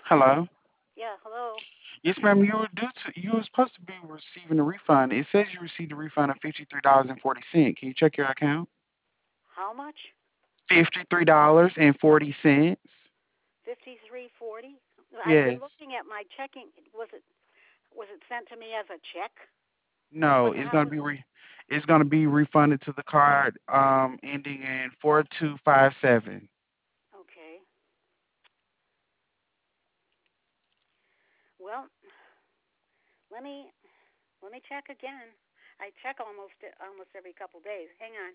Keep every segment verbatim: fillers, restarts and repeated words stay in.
Hello. Yeah, hello. Yes, ma'am. You were due to. You were supposed to be receiving a refund. It says you received a refund of fifty three dollars and forty cent. Can you check your account? How much? Fifty three dollars and forty cents. fifty-three forty? I've been Yes. looking at my checking. Was it was it sent to me as a check? No, Was it's how gonna was be re. It's gonna be refunded to the card um ending in four two five seven. okay. Well, let me let me check again. I check almost almost every couple days. Hang on.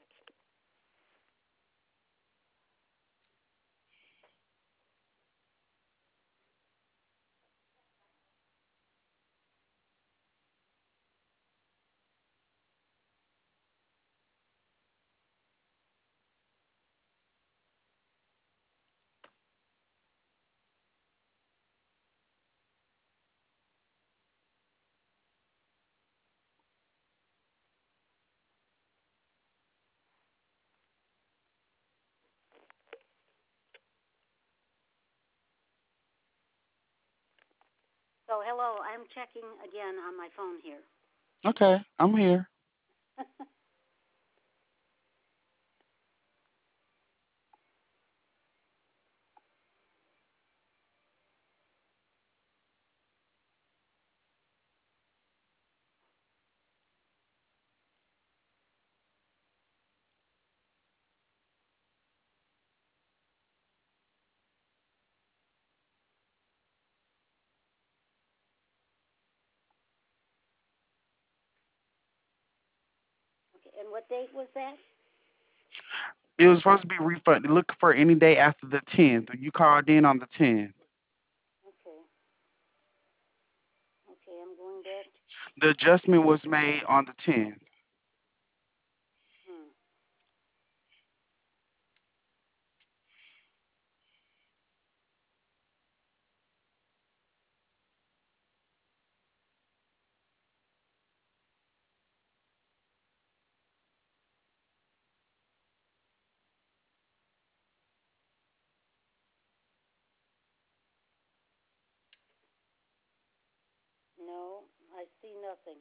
So, hello. I'm checking again on my phone here. Okay, I'm here. Okay. And what date was that? It was supposed to be refunded. Look for any day after the tenth. You called in on the tenth. Okay. Okay. I'm going back. To, The adjustment was made on the tenth. hmm. No, I see nothing.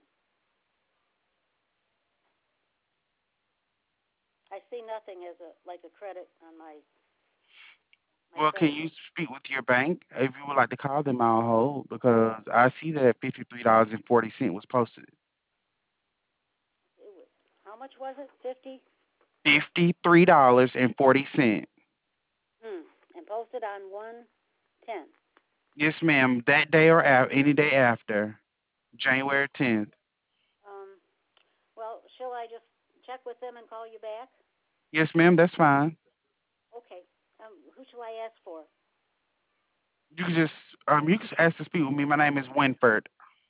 I see nothing as a like a credit on my my Well, can credit. you speak with your bank if you would like to call them? I'll hold because I see that fifty three dollars and forty cent was posted. It was, how much was it? Fifty. Fifty three dollars and forty cent. Hmm. And posted on one ten. Yes, ma'am. That day or a- any day after January tenth. Um. Well, shall I just check with them and call you back? Yes, ma'am. That's fine. Okay. Um. Who shall I ask for? You can just um you can ask to speak with me. My name is Winford.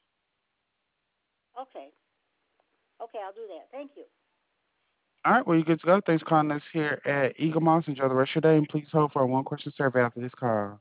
Okay. Okay. I'll do that. Thank you. All right, well, you good to go. Thanks for calling us here at Eagle Moss. Enjoy the rest of your day, and please hold for a one question survey after this call.